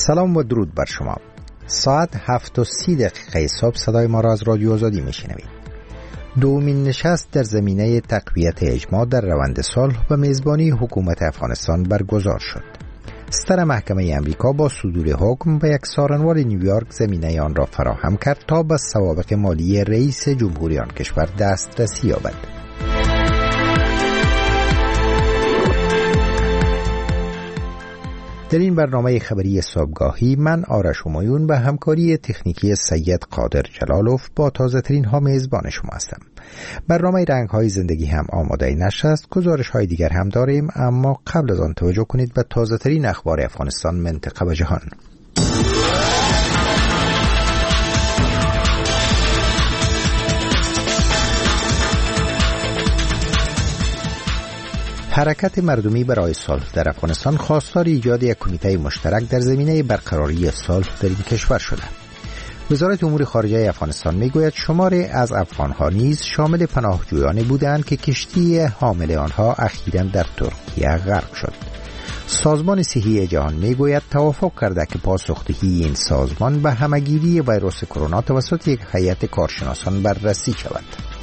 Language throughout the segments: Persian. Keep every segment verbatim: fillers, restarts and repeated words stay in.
سلام و درود بر شما. ساعت هفت و سی دقیقه صبح صدای ما را از رادیو آزادی میشنوید. دومین نشست در زمینه تقویت اجماع در روند صلح و میزبانی حکومت افغانستان برگزار شد. ستر محکمه امریکا با صدور حکم به یک سارنوال نیویورک زمینه آن را فراهم کرد تا به سوابق مالی رئیس جمهوری آن کشور دسترسی یابد. در این برنامه خبری صبحگاهی من آرش همایون به همکاری تکنیکی سید قادر جلالوف با تازه ترین ها میزبان شما هستم. برنامه رنگ های زندگی هم آماده نشست، گزارش های دیگر هم داریم، اما قبل از آن توجه کنید به تازه ترین اخبار افغانستان، منطقه و جهان. حرکت مردمی برای صلح در افغانستان خواستار ایجاد یک کمیته مشترک در زمینه برقراری صلح در این کشور شده. وزارت امور خارجه افغانستان میگوید شماری از افغانها نیز شامل پناهجویانی بودند که کشتی حامل آنها اخیراً در ترکیه غرق شد. سازمان صحی جهان میگوید توافق کرده که پاسخدهی این سازمان به همهگیری ویروس کرونا توسط یک هیئت کارشناسان بررسی شود.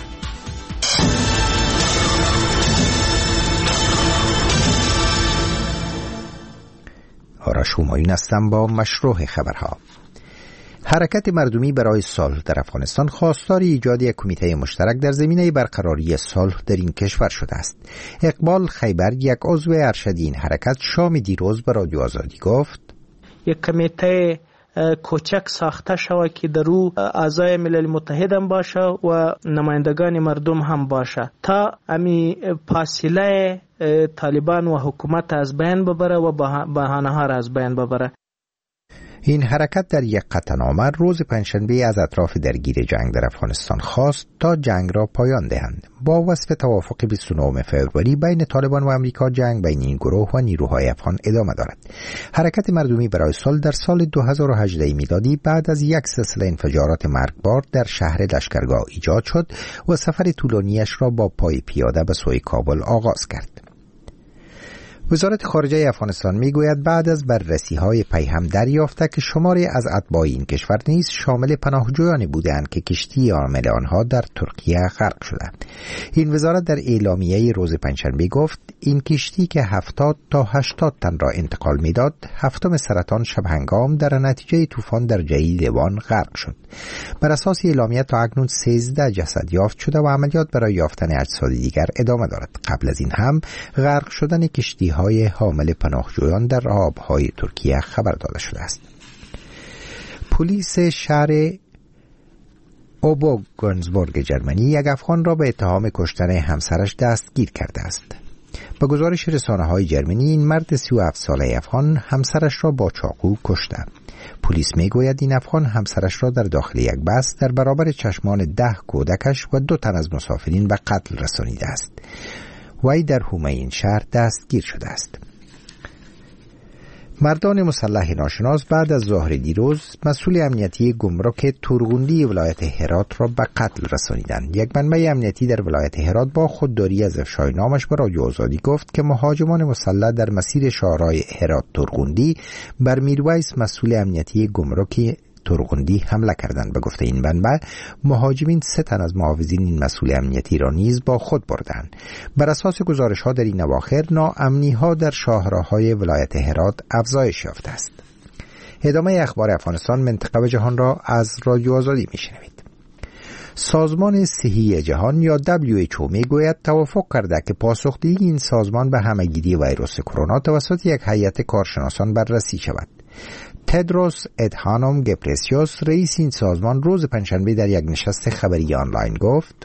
آرش همایون هستم با مشروع خبرها. حرکت مردمی برای صلح در افغانستان خواستار ایجاد یک کمیته مشترک در زمینه برقراری صلح در این کشور شده است. اقبال خیبر، یک عضو ارشد این حرکت، شام دیروز به رادیو آزادی گفت یک کمیته کوچک ساخته شود که در او اعضای ملل متحد هم باشه و نمایندگان مردم هم باشه تا امی فاصله طالبان و حکومت از بین ببره و بهانه ها را از بین ببره. این حرکت در یک قطعنامه روز پنجشنبه از اطراف درگیر جنگ در افغانستان خواست تا جنگ را پایان دهند. با وصف توافق بیست و نهم فوریه بین طالبان و امریکا، جنگ بین این گروه و نیروهای افغان ادامه دارد. حرکت مردمی برای صلح در سال دو هزار و هجده میلادی بعد از یک سلسله انفجارات مرگبار در شهر لشکرگاه ایجاد شد و سفر طولانیش را با پای پیاده به سوی کابل آغاز کرد. وزارت خارجه افغانستان میگوید بعد از بررسی‌های پیهم دریافته که شماری از اتباع این کشور نیز شامل پناهجویانی بودند که کشتی حامل آنها در ترکیه غرق شده. این وزارت در اعلامیه روز پنجشنبه گفت این کشتی که هفتاد تا هشتاد تن را انتقال میداد، هفتم سرطان شبهنگام در نتیجه طوفان درجه‌ای لیوان غرق شد. بر اساس اعلامیه تا اکنون سیزده جسد یافت شده و عملیات برای یافتن اجساد دیگر ادامه دارد. قبل از این هم غرق شدن کشتی های حامل پناهجویان در آبهای ترکیه خبر داده شده است. پلیس شهر اوبوگنزبورگ جرمنی یک افغان را به اتهام کشتن همسرش دستگیر کرده است. به گزارش رسانه‌های جرمنی این مرد سی و هفت ساله افغان همسرش را با چاقو کشته. پلیس میگوید این افغان همسرش را در داخل یک بس در برابر چشمان ده کودکش و دو تن از مسافرین به قتل رسانیده است. وی در حومه این شهر دستگیر شده است. مردان مسلح ناشناس بعد از ظهر دیروز مسئول امنیتی گمرک تورغوندی ولایت هرات را به قتل رسانیدند. یک منبع امنیتی در ولایت هرات با خودداری از افشای نامش به رادیو آزادی گفت که مهاجمان مسلح در مسیر شاهراه هرات تورغوندی بر میرویس مسئول امنیتی گمرک تورغوندی حمله کردند. به گفته این منبع مهاجمین سه تن از محافظین این مسئول امنیتی را نیز با خود بردند. بر اساس گزارش ها در این اواخر ناامنی ها در شاهراهای ولایت هرات افزایش یافته است. ادامه اخبار افغانستان، منطقه و جهان را از رادیو آزادی میشنوید. سازمان صحی جهان یا دبلیو اچ او میگوید توافق کرده که پاسخدهی این سازمان به همهگیری ویروس کرونا توسط یک هیئت کارشناسان بررسی شود. تدروس ادهانوم گبرسیوس، رئیس این سازمان، روز پنجشنبه در یک نشست خبری آنلاین گفت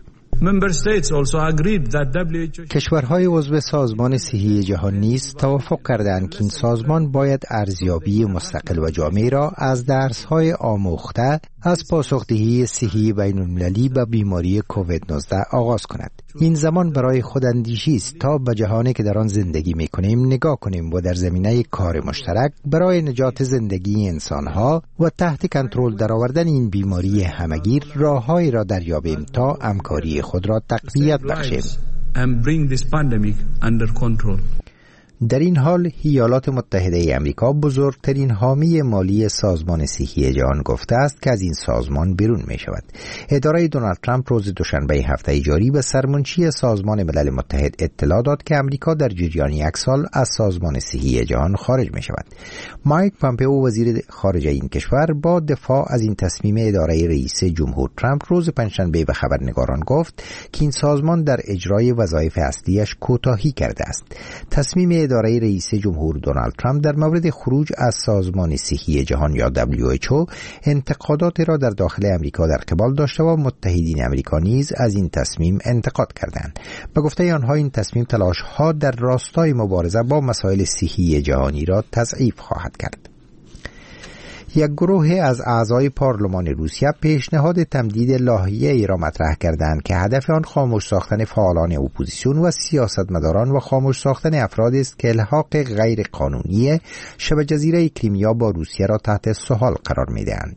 کشورهای عضو سازمان صحی جهان نیز توافق کردند که این سازمان باید ارزیابی مستقل و جامع را از درس‌های آموخته از پاسخدهی صحی بین‌المللی به بیماری کووید نوزده آغاز کند. این زمان برای خوداندیشی است تا به جهانی که در آن زندگی می‌کنیم نگاه کنیم و در زمینه کار مشترک برای نجات زندگی انسان‌ها و تحت کنترل درآوردن این بیماری همه‌گیر راه‌هایی را دریابیم تا همکاری خود را تقویت بخشیم. در این حال ایالات متحده امریکا بزرگترین حامی مالی سازمان صحی جهان گفته است که از این سازمان بیرون می شود. اداره دونالد ترامپ روز دوشنبه هفته جاری به سرمنشی سازمان ملل متحد اطلاع داد که امریکا در جریان یک سال از سازمان صحی جهان خارج می شود. مایک پامپئو وزیر خارجه این کشور با دفاع از این تصمیم اداره رئیس جمهور ترامپ روز پنجشنبه به خبرنگاران گفت که این سازمان در اجرای وظایف اصلیش کوتاهی کرده است. تصمیم اداره رئیس جمهور دونالد ترامپ در مورد خروج از سازمان صحی جهان یا دبلیو اچ او انتقادات را در داخل امریکا در قبال داشته و متحدین امریکا نیز از این تصمیم انتقاد کردند. به گفته آنها این تصمیم تلاش‌ها در راستای مبارزه با مسائل صحی جهانی را تضعیف خواهد کرد. یک گروه از اعضای پارلمان روسیه پیشنهاد تمدید لایحه‌ای را مطرح کردند که هدف آن خاموش ساختن فعالان اپوزیسیون و سیاستمداران و خاموش ساختن افرادی است که الحاق غیر قانونی شبه جزیره کریمیا با روسیه را تحت سوال قرار می‌دهند.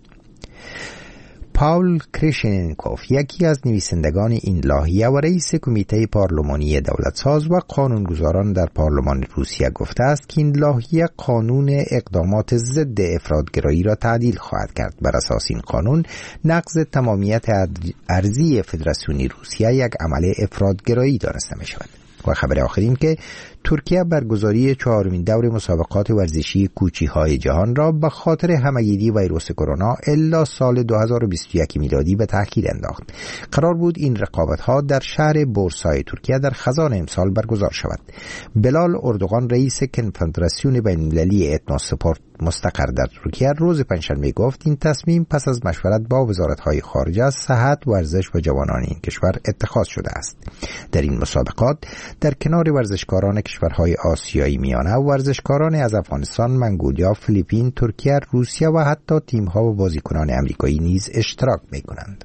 پاول کریشنکوف یکی از نویسندگان این لایحه و رئیس کمیته پارلمانی دولتساز و قانونگذاران در پارلمان روسیه گفته است که این لایحه قانون اقدامات ضد افراطگرایی را تعدیل خواهد کرد. بر اساس این قانون نقض تمامیت ارضی فدراسیونی روسیه یک عمل افراطگرایی دانسته می شود. و خبر آخر این که ترکیه برگزاری چهارمین دور مسابقات ورزشی کوچی‌های جهان را به خاطر همه‌گیری ویروس کرونا الا سال دو هزار و بیست و یک میلادی به تأخیر انداخت. قرار بود این رقابت‌ها در شهر بورسای ترکیه در خزان امسال برگزار شود. بلال اردوغان رئیس کنفدراسیون بین‌المللی اتنوسپورت مستقر در ترکیه روز پنجشنبه گفت این تصمیم پس از مشورت با وزارت‌های خارجه، صحت، ورزش و جوانان این کشور اتخاذ شده است. در این مسابقات در کنار ورزشکاران کشورهای آسیایی میانه و ورزشکاران از افغانستان، منگولیا، فیلیپین، ترکیه، روسیه و حتی تیم‌ها و بازیکنان آمریکایی نیز اشتراک می‌کنند.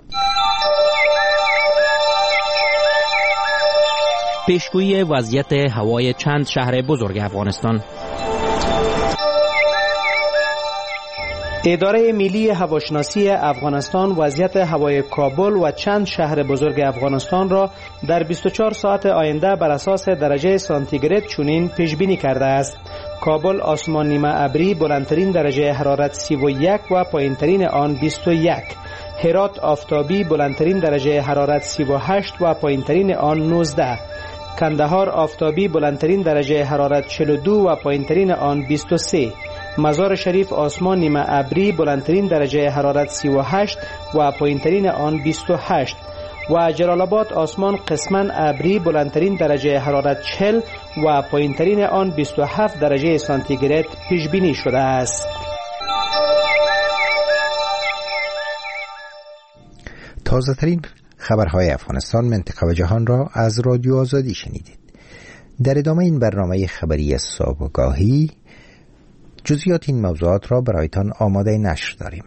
پیشگویی وضعیت هوای چند شهر بزرگ افغانستان. اداره ملی هواشناسی افغانستان وضعیت هوای کابل و چند شهر بزرگ افغانستان را در بیست و چهار ساعت آینده بر اساس درجه سانتیگراد چنین پیش بینی کرده است. کابل آسمان نیمه ابری، بلندترین درجه حرارت سی و یک و پایینترین آن بیست و یک. هرات آفتابی، بلندترین درجه حرارت سی و هشت و پایینترین آن نوزده. کندهار آفتابی، بلندترین درجه حرارت چهل و دو و پایینترین آن بیست و سه. مزار شریف آسمان نیمه ابری، بلندترین درجه حرارت سی و هشت و پایینترین آن بیست و هشت. و جلال آباد آسمان قسماً ابری، بلندترین درجه حرارت چهل و پایینترین آن بیست و هفت درجه سانتیگراد پیش بینی شده است. تازه ترین خبرهای افغانستان، منطقه و جهان را از رادیو آزادی شنیدید. در ادامه این برنامه خبری صبحگاهی جزئیات این موضوعات را برایتان آماده نشر داریم.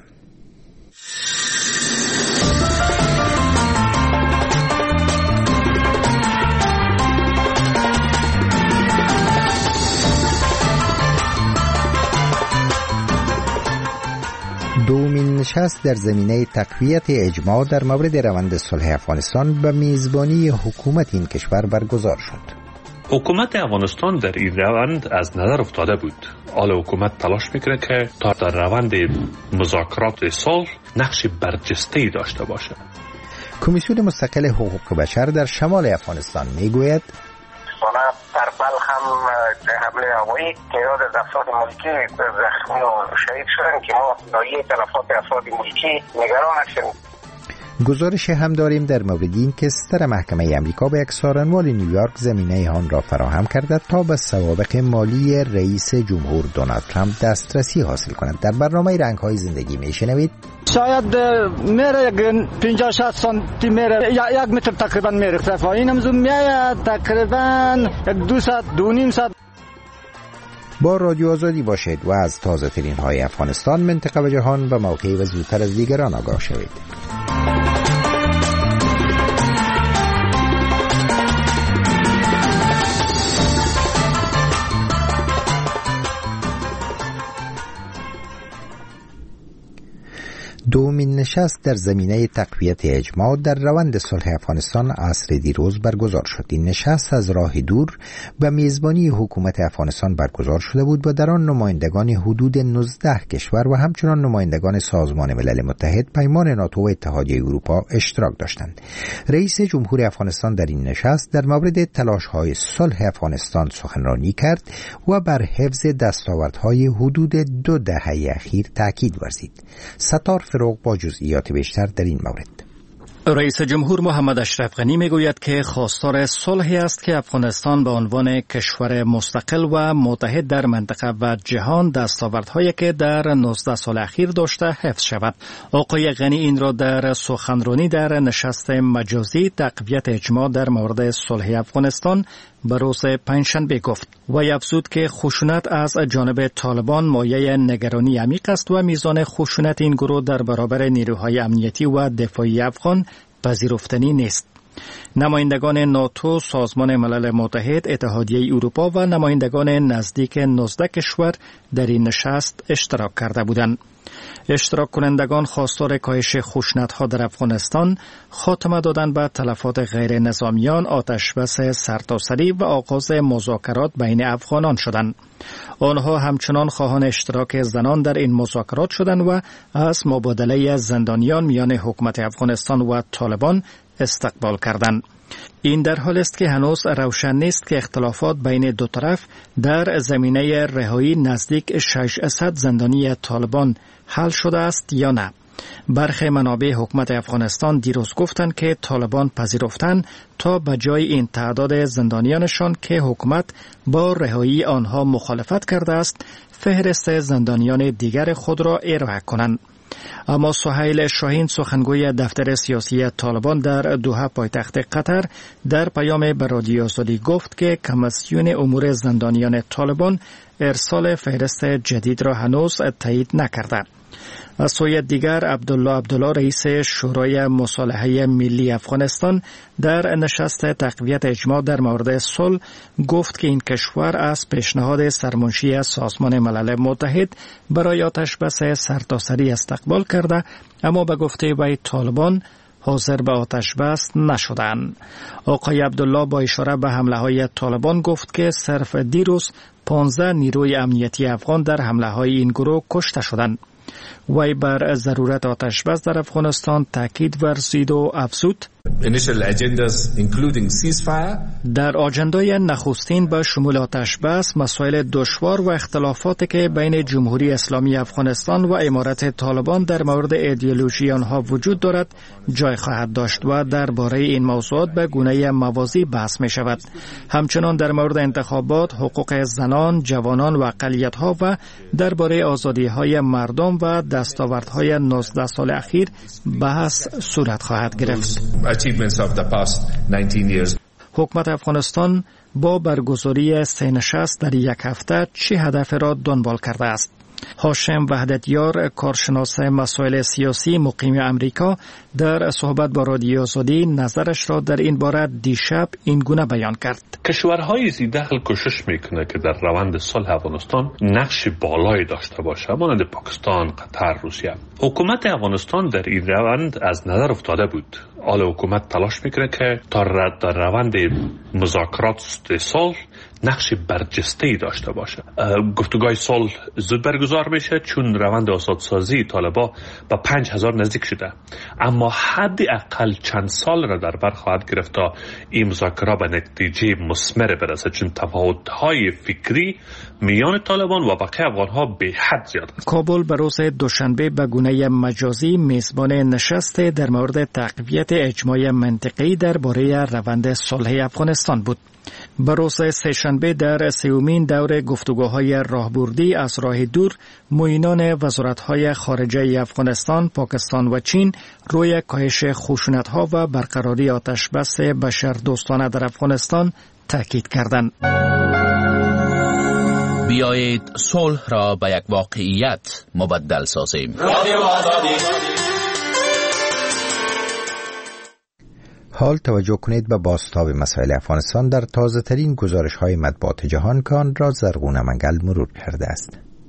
دومین نشست در زمینه تقویت اجماع در مورد روند صلح افغانستان به میزبانی حکومت این کشور برگزار شد. حکومت افغانستان در این روند از نظر افتاده بود. حالا حکومت تلاش میکنه که تا در روند مذاکرات صلح نقش برجسته‌ای داشته باشه. کمیسیون مستقل حقوق بشر در شمال افغانستان میگوید در بلخ هم حمله هوایی تعداد از افراد ملکی زخمی و شهید شدن که ما ناحیه تلفات افراد ملکی نگران هستیم. گزارش هم داریم در مورد این که ستر محکمه امریکا به یک سارنوال نیویورک زمینه آن را فراهم کرده تا به سوابق مالی رئیس جمهور دونالد ترامپ دسترسی حاصل کند. در برنامه رنگ‌های زندگی میشنوید شاید میره پنجاه شصت سانتی میره یک متر تقریبا میره ارتفاع اینم زوم میاد تقریبا یک دو ساعت دو نیم ساعت. با رادیو آزادی باشید و از تازه ترین های افغانستان، منطقه و جهان به موقع و زودتر از دیگران آگاه شوید. دومین دومین نشست در زمینه تقویت اجماع در روند صلح افغانستان عصر دیروز برگزار شد. این نشست از راه دور به میزبانی حکومت افغانستان برگزار شده بود و در آن نمایندگان حدود نوزده کشور و همچنان نمایندگان سازمان ملل متحد، پیمان ناتو و اتحادیه اروپا اشتراک داشتند. رئیس جمهور افغانستان در این نشست در مورد تلاش‌های صلح افغانستان سخنرانی کرد و بر حفظ دستاوردهای حدود دو دهه اخیر تاکید ورزید. ستار فروغ با جزئیات بیشتر در این مورد. رئیس جمهور محمد اشرف غنی میگوید که خواستار صلحی است که افغانستان به عنوان کشور مستقل و متحد در منطقه و جهان دستاوردهایی که در نوزده سال اخیر داشته حفظ شود. آقای غنی این را در سخنرانی در نشست مجازی تقویت اجماع در مورد صلح افغانستان به روز پنجشنبه گفت و افزود که خشونت از جانب طالبان مایه نگرانی عمیق است و میزان خشونت این گروه در برابر نیروهای امنیتی و دفاعی افغان پذیرفتنی نیست. نمایندگان ناتو، سازمان ملل متحد، اتحادیه اروپا و نمایندگان نزدیک نوزده کشور در این نشست اشتراک کرده بودند. اشتراک کنندگان خواستار کاهش خشونت‌ها در افغانستان، خاتمه دادن به تلفات غیر نظامیان، آتش بس سرتاسری و آغاز مذاکرات بین افغانان شدند. آنها همچنان خواهان اشتراک زنان در این مذاکرات شدند و از مبادله زندانیان میان حکومت افغانستان و طالبان استقبال کردند. این در حال است که هنوز روشن نیست که اختلافات بین دو طرف در زمینه رهایی نزدیک ششصد زندانی طالبان حل شده است یا نه. برخی منابع حکومت افغانستان دیروز گفتند که طالبان پذیرفتند تا به جای این تعداد زندانیانشان که حکومت با رهایی آنها مخالفت کرده است، فهرست زندانیان دیگر خود را ارائه کنند. اما سهیل شاهین، سخنگوی دفتر سیاسی طالبان در دوحه پایتخت قطر، در پیام به رادیو آزادی گفت که کمیسیون امور زندانیان طالبان ارسال فهرست جدید را هنوز تایید نکرده. از سوی دیگر عبدالله عبدالله، رئیس شورای مصالحه ملی افغانستان، در نشست تقویت اجماع در مورد صلح گفت که این کشور از پیشنهاد سرمنشی سازمان ملل متحد برای آتش بس سرتاسری استقبال کرده، اما به گفته وی طالبان حاضر به آتش بس نشدند. آقای عبدالله با اشاره به حمله های طالبان گفت که صرف دیروز پانزده نیروی امنیتی افغان در حمله های این گروه کشته شدند. وی بر ضرورت آتش بس در افغانستان تاکید ورزید و افزود در آجندای نخستین به شمول آتش بس، مسائل دشوار و اختلافاتی که بین جمهوری اسلامی افغانستان و امارت طالبان در مورد ایدئولوژی آنها وجود دارد جای خواهد داشت و درباره این موضوعات به گونه موازی بحث می شود. همچنان در مورد انتخابات، حقوق زنان، جوانان و اقلیت‌ها و درباره آزادی‌های مردم و دستاوردهای نوزده سال اخیر بحث صورت خواهد گرفت. حکومت افغانستان با برگزاری سه نشست در یک هفته چه هدف را دنبال کرده است؟ هاشم وحدتیار، کارشناس مسائل سیاسی مقیم امریکا، در صحبت با رادیو آزادی نظرش را در این باره دیشب این گونه بیان کرد. کشورهای ذی‌دخل کوشش میکنه که در روند صلح افغانستان نقش بالایی داشته باشه، مانند پاکستان، قطر، روسیه. حکومت افغانستان در این روند از نظر افتاده بود. حالا حکومت تلاش میکنه که تا در روند مذاکرات صلح نقش برجسته‌ای داشته باشه. گفتگوهای صلح زود برگزار میشه چون روند آزادسازی طالبان با پنج هزار نزدیک شده، اما حداقل چند سال را در بر خواهد گرفت تا این مذاکره به نتیجه مثمر برسه، چون تفاوت‌های فکری میان طالبان و بقیه افغان‌ها به حد زیاد است. کابل به روز دوشنبه به گونه مجازی میزبان نشست در مورد تقویت اجماع منطقی درباره روند صلح افغانستان بود. به روز سه‌شنبه در سومین دور گفتگوهای راهبردی از راه دور، معینان وزارت‌های خارجه افغانستان، پاکستان و چین روی کاهش خشونت‌ها و برقراری آتش بس بشردوستانه در افغانستان تاکید کردند. بیایید صلح را به یک واقعیت مبدل سازیم. حال توجه کنید به بازتاب مسائل افغانستان در تازه ترین گزارش های مطبوعات جهان که آن را زرغون منگل مرور کرده است.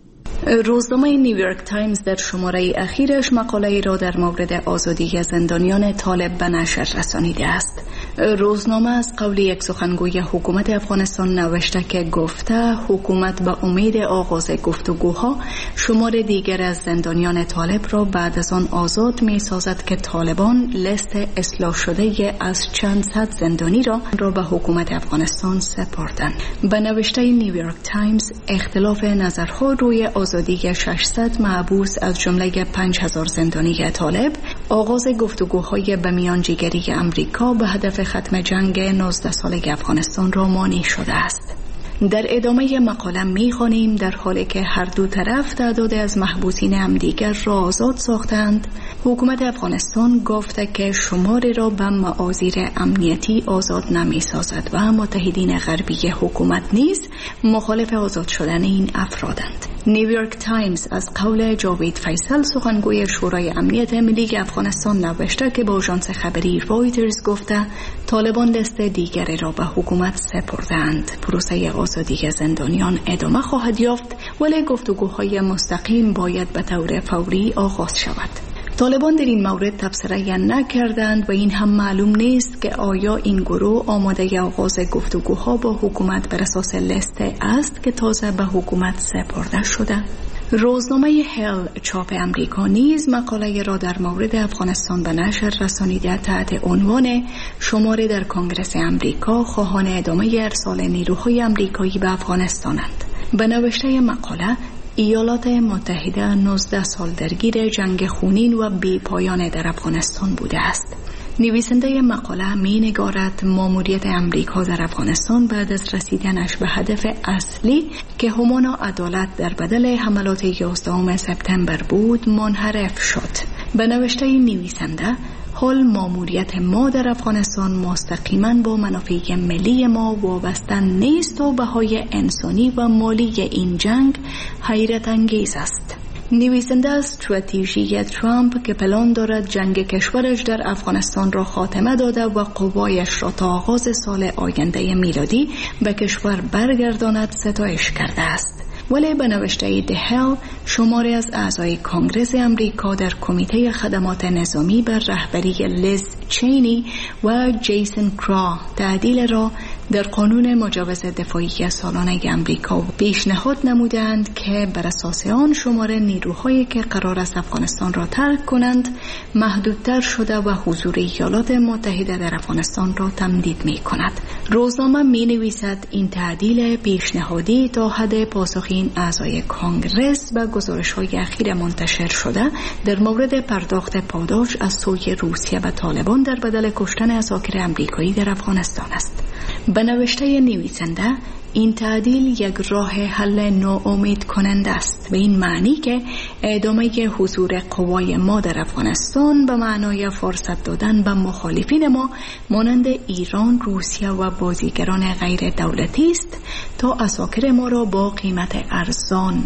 روزنامه نیویورک تایمز در شماره اخیرش مقاله‌ای را در مورد آزادی زندانیان طالب به نشر رسانیده است. روزنامه از قول یک سخنگوی حکومت افغانستان نوشته که گفته حکومت به امید آغاز گفتگوها شمار دیگر از زندانیان طالب را بعد از آن آزاد می سازد که طالبان لیست اصلاح شده از چند صد زندانی را را به حکومت افغانستان سپردند. به نوشته نیویورک تایمز اختلاف نظرها روی آزادی ششصد محبوس از جمله پنج هزار زندانی طالب آغاز گفتگوهای به میانجیگری امریکا به هدف ختم جنگ نوزده ساله افغانستان را مانع شده است. در ادامه مقاله می‌خوانیم در حالی که هر دو طرف تعداد از محبوسین همدیگر را آزاد ساختند، حکومت افغانستان گفته که شماری را به معاذیر امنیتی آزاد نمی‌سازد و متحدین غربی حکومت نیز مخالف آزاد شدن این افرادند. نیویورک تایمز از قول جاوید فیصل سخنگوی شورای امنیت ملی افغانستان نوشته که با آژانس خبری رویترز گفته طالبان لیست دیگری را به حکومت سپردند. پروسه آزادی زندانیان ادامه خواهد یافت ولی گفتگوهای مستقیم باید به طور فوری آغاز شود. طالبان در این مورد تبصره نکردند و این هم معلوم نیست که آیا این گروه آماده آغاز گفتگوها با حکومت بر اساس لیست است که تازه به حکومت سپرده شده. روزنامه هل چاپ امریکا نیز مقاله را در مورد افغانستان به نشر رسانیده تحت عنوان شماره در کنگره امریکا خواهان ادامه ارسال نیروهای امریکایی به افغانستانند. به نوشته مقاله ایالات متحده نوزده سال درگیر جنگ خونین و بی پایان در افغانستان بوده است. نویسنده مقاله می نگارد ماموریت امریکا در افغانستان بعد از رسیدنش به هدف اصلی که همانا عدالت در بدل حملات یازدهم سپتامبر بود منحرف شد. به نوشته نویسنده حال ماموریت ما در افغانستان مستقیما با منافع ملی ما وابسته نیست و بهای انسانی و مالی این جنگ حیرت انگیز است. نویسنده استراتژی ترامپ که پلان دارد جنگ کشورش در افغانستان را خاتمه داده و قوایش را تا آغاز سال آینده میلادی به کشور برگرداند ستایش کرده است. ولی به نوشته دهل شماری از اعضای کنگره امریکا در کمیته خدمات نظامی بر رهبری لیز چینی و جیسن کرا تعدیل را در قانون مجوز دفاعی سالانه امریکا پیشنهاد نمودند که بر اساس آن شمار نیروهایی که قرار است افغانستان را ترک کنند محدودتر شده و حضور ایالات متحده در افغانستان را تمدید می کند. روزنامه می نویسد این تعدیل پیشنهادی تا حد پاسخ این اعضای کانگرس به گزارش‌های اخیر منتشر شده در مورد پرداخت پاداش از سوی روسیه به طالبان در بدل کشتن اساکر امریکایی در افغانستان است. به نوشته نویسنده این تعدیل یک راه حل ناامید کننده است به این معنی که ادامه حضور قوای ما در افغانستان به معنای فرصت دادن به مخالفین ما مانند ایران، روسیه و بازیگران غیر دولتی است تا اساکر ما را با قیمت ارزان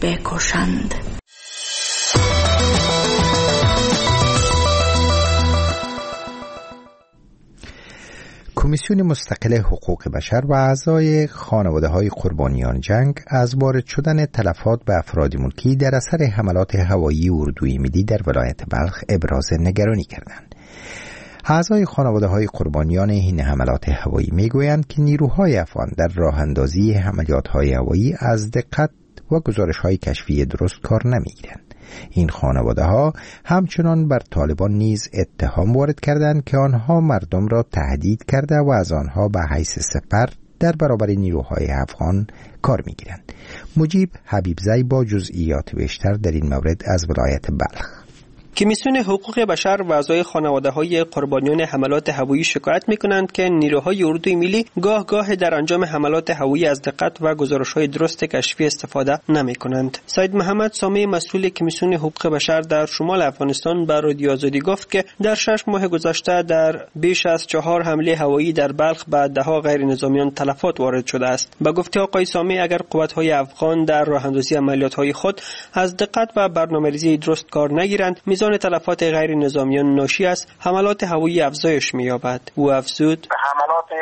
بکشند. کمیسیون مستقل حقوق بشر و اعضای خانواده‌های قربانیان جنگ از وارد شدن تلفات به افراد ملکی در اثر حملات هوایی اردوی ملی در ولایت بلخ ابراز نگرانی کردند. اعضای خانواده‌های قربانیان این حملات هوایی میگویند که نیروهای افغان در راه اندازی عملیات‌های هوایی از دقت و گزارش‌های کشفی درست کار نمی‌گیرند. این خانواده ها همچنان بر طالبان نیز اتهام وارد کردند که آنها مردم را تهدید کرده و از آنها به حیث سپر در برابر نیروهای افغان کار می‌گیرند. مجیب حبیبزی با جزئیات بیشتر در این مورد از ولایت بلخ. کمیسیون حقوق بشر و اعضای خانواده‌های قربانیان حملات هوایی شکایت می‌کنند که نیروهای اردوی ملی گاه گاه در انجام حملات هوایی از دقت و گزارش‌های درست کشفی استفاده نمی‌کنند. سید محمد سامی مسئول کمیسیون حقوق بشر در شمال افغانستان به رادیو آزادی گفت که در شش ماه گذشته در بیش از چهار حمله هوایی در بلخ به ده‌ها غیر نظامیان تلفات وارد شده است. با گفته آقای سامی اگر قوت‌های افغان در راه‌اندازی عملیات‌های خود از دقت و برنامه‌ریزی درست کار نگیرند میزان تلفات غیر نظامیان ناشی از حملات هوایی افزایش می‌یابد. او افزود حملات هوایی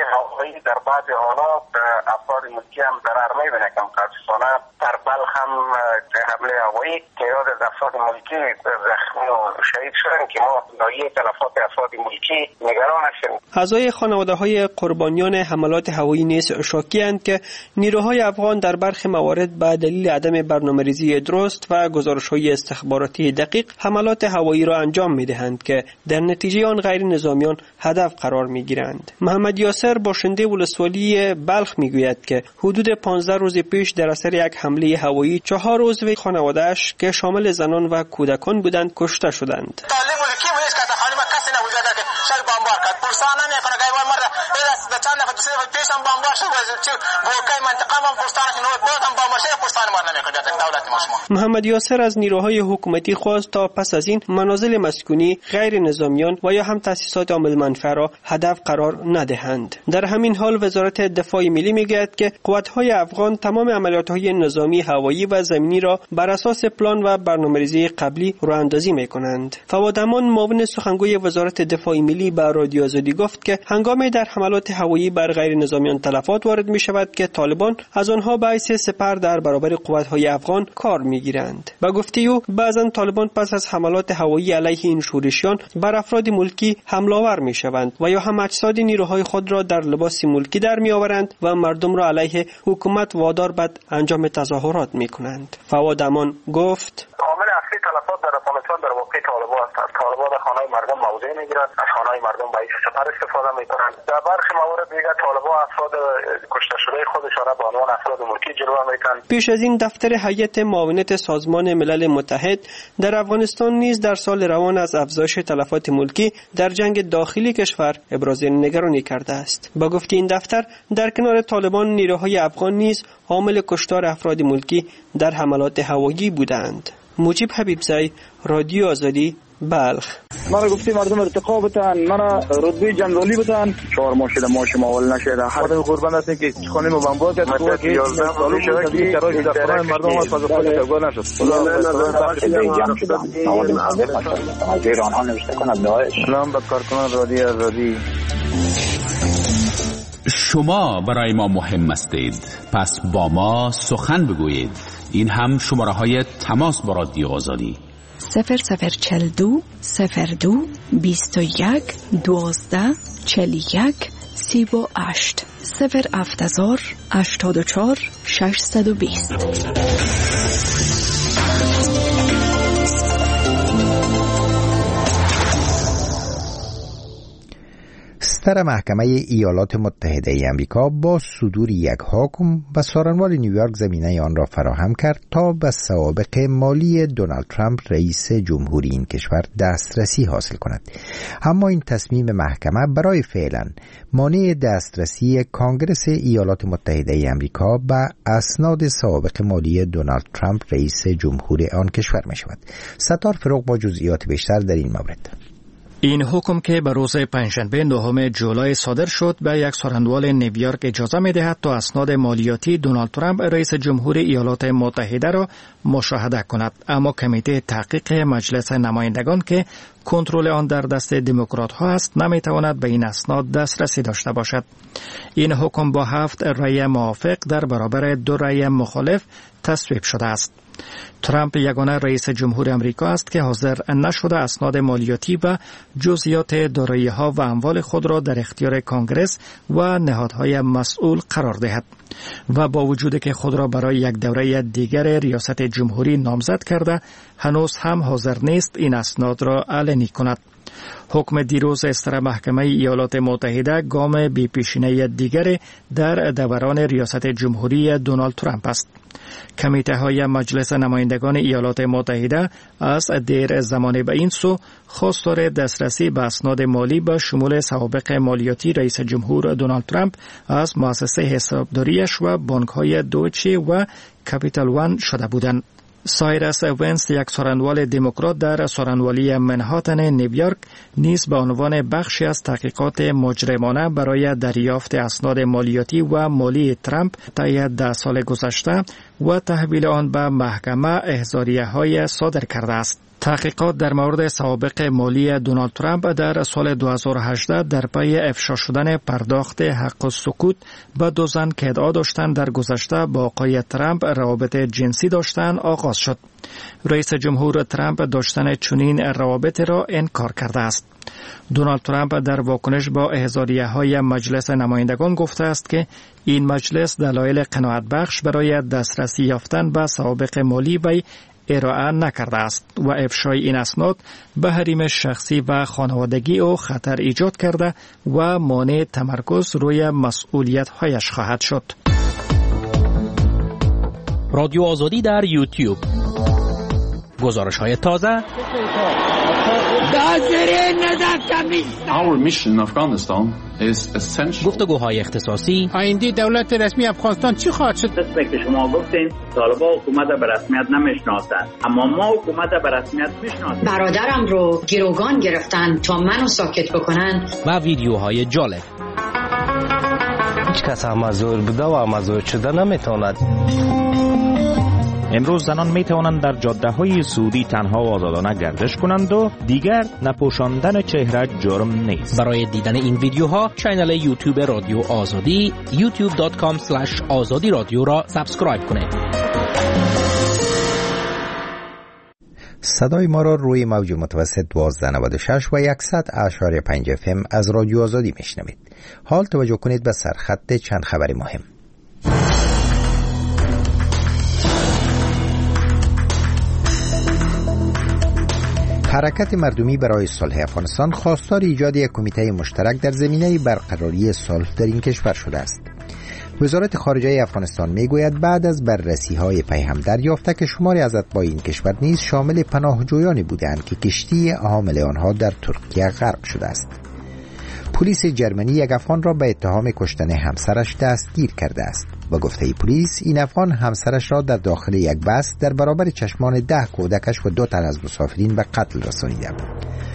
هوایی در بعض حالات افراد ملکی هم ضرر می‌بینه که متاسفانه در بلخ هم حمله هوایی تعداد از افراد ملکی زخمی و شهید شدن که ما ناحیه تلفات افراد ملکی نگران هستیم. اعضای خانواده‌های قربانیان حملات هوایی نیز شاکی‌اند که نیروهای افغان در برخی موارد به دلیل عدم برنامه‌ریزی درست و گزارش‌های استخباراتی دقیق حملات هوایی را انجام می‌دهند که در نتیجه آن غیر نظامیان هدف قرار می‌گیرند. محمد یاسر باشنده ولسوالی بلخ می‌گوید که حدود پانزده روز پیش در اثر یک حمله هوایی چهار عضو خانواده‌اش که شامل زنان و کودکان بودند کشته شدند. محمد یاسر از نیروهای حکومتی خواست تا پس از این منازل مسکونی غیر نظامیان و یا هم تأسیسات عامل منفعه را هدف قرار ندهند. در همین حال وزارت دفاع ملی میگوید که قوات‌های افغان تمام عملیات‌های نظامی هوایی و زمینی را بر اساس پلان و برنامه‌ریزی قبلی راه‌اندازی می‌کنند. فواد امان معاون سخنگوی وزارت دفاع ملی به رادیو آزادی گفت که هنگام در حملات هوایی بر غیر نظامیان تلفات وارد می‌شود که طالبان از آنها به حیث سپر در برابر قوات‌های افغان کار می‌گیرند. با گفته او بعضا طالبان پس از حملات هوایی علیه این شورشیان بر افراد ملکی حمله آور می‌شوند و یا هم اجساد نیروهای خود را در لباس ملکی در می‌آورند و مردم را علیه حکومت وادار به انجام تظاهرات می‌کنند. فواد امان گفت عامل اصلی تلفات در افغانستان در واقع طالبان هستند. طالبان در خانه‌های مردم موضع می‌گیرند، از خانه‌های مردم به حیث سپر استفاده می‌کنند. در برخی موارد دیگر طالبان افراد کشته شده خودشان را به عنوان افراد ملکی جلوه می‌کنند. پیش از این دفتر هیئت معاونت سازمان ملل متحد در افغانستان نیز در سال روان از افزایش تلفات ملکی در جنگ داخلی کشور ابراز نگرانی کرده است. با گفته این دفتر در کنار طالبان نیروهای افغان نیز عامل کشتار افراد ملکی در حملات هوایی بودند. مجیب حبیبزی، رادیو آزادی، بلخ. مرا گفتی مردم ارتقا بتن، مرا رتبه جنرالی بتن، چهار ماه شده ماش ماول نشده. خودم قربان هستم که خانه ما بمبار کرد، تو که سالو شده که چراغ در خانه مردم از فاز خود تگوار نشد. از ایران ها نوشته کنم داعش. سلام به کارکنان رادیو آزادی. شما برای ما مهم هستید، پس با ما سخن بگویید. این هم شماره های تماس با رادیو آزادی: صفر صفر چل دو صفر دو بیست و یک دوازده چل یک سی و هشت صفر هفت هزار هشتاد و چهار ششصد و بیست. ستر محکمه ایالات متحده ای آمریکا با صدور یک حکم به سارنوال نیویورک زمینه آن را فراهم کرد تا به سوابق مالی دونالد ترامپ رئیس جمهوری این کشور دسترسی حاصل کند. اما این تصمیم محکمه برای فعلا مانع دسترسی کانگرس ایالات متحده ای آمریکا به اسناد سوابق مالی دونالد ترامپ رئیس جمهوری آن کشور می شود. ستار فروغ با جزئیات بیشتر در این مورد. این حکم که به روز پنجشنبه نهم جولای صادر شد به یک سارنوال نیویورک اجازه می‌دهد تا اسناد مالیاتی دونالد ترامپ رئیس جمهوری ایالات متحده را مشاهده کند، اما کمیته تحقیق مجلس نمایندگان که کنترل آن در دست دموکرات ها است نمیتواند به این اسناد دسترسی داشته باشد. این حکم با هفت رأی موافق در برابر دو رأی مخالف تصویب شده است. ترامپ یگانه رئیس جمهور آمریکا است که حاضر نشده اسناد مالیاتی و جزئیات دارایی‌ها و اموال خود را در اختیار کانگرس و نهادهای مسئول قرار دهد و با وجود که خود را برای یک دوره دیگر ریاست جمهوری نامزد کرده، هنوز هم حاضر نیست این اسناد را علنی کند. حکم دیروز استر محکمه ایالات متحده گام بی پیشینه دیگر در دوران ریاست جمهوری دونالد ترامپ است. کمیته های مجلس نمایندگان ایالات متحده از دیر زمانی به این سو خواستار دسترسی به اسناد مالی به شمول سوابق مالیاتی رئیس جمهور دونالد ترامپ از مؤسسه حسابداریش و بانک های دویچه و کپیتال وان شده بودند. سایرس ونس، یک سارنوال دموکرات در سارنوالی منهاتن نیویورک، نیز به عنوان بخشی از تحقیقات مجرمانه برای دریافت اسناد مالیاتی و مالی ترامپ طی ده سال گذشته و تحویل آن به محکمه احضاریه های صادر کرده است. تحقیقات در مورد سوابق مالی دونالد ترامپ در سال دو هزار و هجده در پی افشا شدن پرداخت حق السکوت به دو زن که ادعا داشتند در گذشته با آقای ترامپ روابط جنسی داشتند آغاز شد. رئیس جمهور ترامپ داشتن چنین روابط را انکار کرده است. دونالد ترامپ در واکنش با احضاریه های مجلس نمایندگان گفته است که این مجلس دلایل قناعت بخش برای دسترسی یافتن به سوابق مالی وی ارائه نکرده است و افشای این اسناد به حریم شخصی و خانوادگی او خطر ایجاد کرده و مانع تمرکز روی مسئولیت هایش خواهد شد. رادیو آزادی در یوتیوب. گزارش های تازه. Our mission in Afghanistan is essential. گفتگوهای اختصاصی. آینده دولت رسمی افغانستان چی خواهد شد؟ دسته که شما گفتین طالبان حکومت به رسمیت نمیشناسند، اما ما حکومت به رسمیت میشناسیم. برادرم رو گروگان گرفتن تا منو ساکت بکنن. و ویدیوهای جالب. هیچ کس مزور بوده و مزور شده نمیتواند. امروز زنان می توانند در جاده های سعودی تنها و آزادانه گردش کنند و دیگر نپوشاندن چهره جرم نیست. برای دیدن این ویدیوها کانال یوتیوب رادیو آزادی یوتیوب دات کام اسلش آزادی رادیو را سابسکرایب کنید. صدای ما را روی موج متوسط دوازده نود و شش و صد اشاری پنج اف ام از رادیو آزادی میشنوید. حال توجه کنید به سرخط چند خبر مهم. حرکت مردمی برای صلح افغانستان خواستار ایجاد یک کمیته مشترک در زمینه برقراری صلح در این کشور شده است. وزارت خارجه افغانستان میگوید بعد از بررسی‌های پیهم دریافته که شماری از اتباع این کشور نیز شامل پناهجویانی بودند که کشتی حامل آنها در ترکیه غرق شده است. پلیس جرمنی یک افغان را به اتهام کشتن همسرش دستگیر کرده است. با گفته پلیس این افغان همسرش را در داخل یک بس در برابر چشمان ده کودکش و دو تن از مسافرین به قتل رسانیده.